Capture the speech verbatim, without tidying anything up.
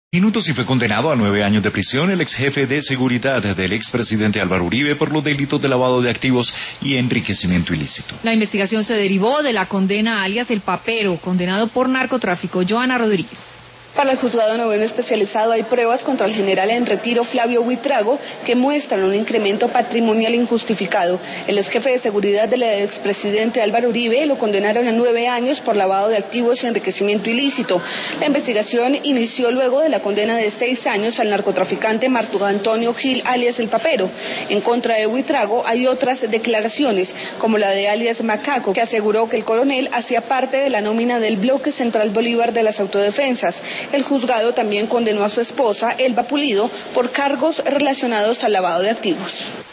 Minutos y fue condenado a nueve años de prisión el ex jefe de seguridad del expresidente Álvaro Uribe por los delitos de lavado de activos y enriquecimiento ilícito. La investigación se derivó de la condena a alias El Papero, condenado por narcotráfico. Joana Rodríguez. Para el juzgado noveno especializado hay pruebas contra el general en retiro Flavio Buitrago que muestran un incremento patrimonial injustificado. El ex jefe de seguridad del expresidente Álvaro Uribe lo condenaron a nueve años por lavado de activos y enriquecimiento ilícito. La investigación inició luego de la condena de seis años al narcotraficante Marco Antonio Gil alias El Papero. En contra de Buitrago hay otras declaraciones, como la de alias Macaco, que aseguró que el coronel hacía parte de la nómina del Bloque Central Bolívar de las Autodefensas. El juzgado también condenó a su esposa, Elba Pulido, por cargos relacionados al lavado de activos.